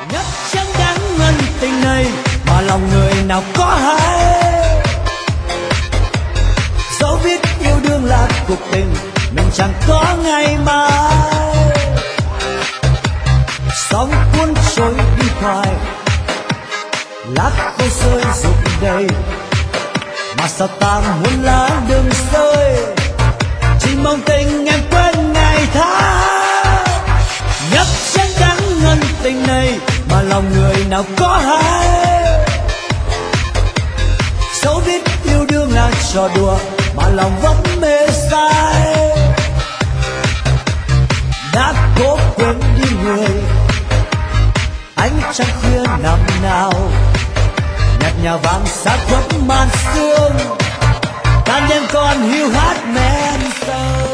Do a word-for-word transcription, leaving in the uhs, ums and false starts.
Nhắc chẳng đáng ngân tình này mà lòng người nào có hay. Dẫu biết yêu đương là cuộc tình, mình chẳng có ngày mai. Sóng cuốn trôi đi hoài, lá khô rơi rụng đầy, mà sao ta muốn lá đừng rơi, chỉ mong tình em quên ngày tháng. Nhắc chẳng đáng ngân tình này mà lòng người nào có hay. Dẫu biết yêu đương là trò đùa mà lòng vẫn mê say. Đã cố quên đi người, ánh trăng khuya năm nào nhạt nhòa vàng xa khuất màn sương, tan đêm còn hiu hắt men sâu.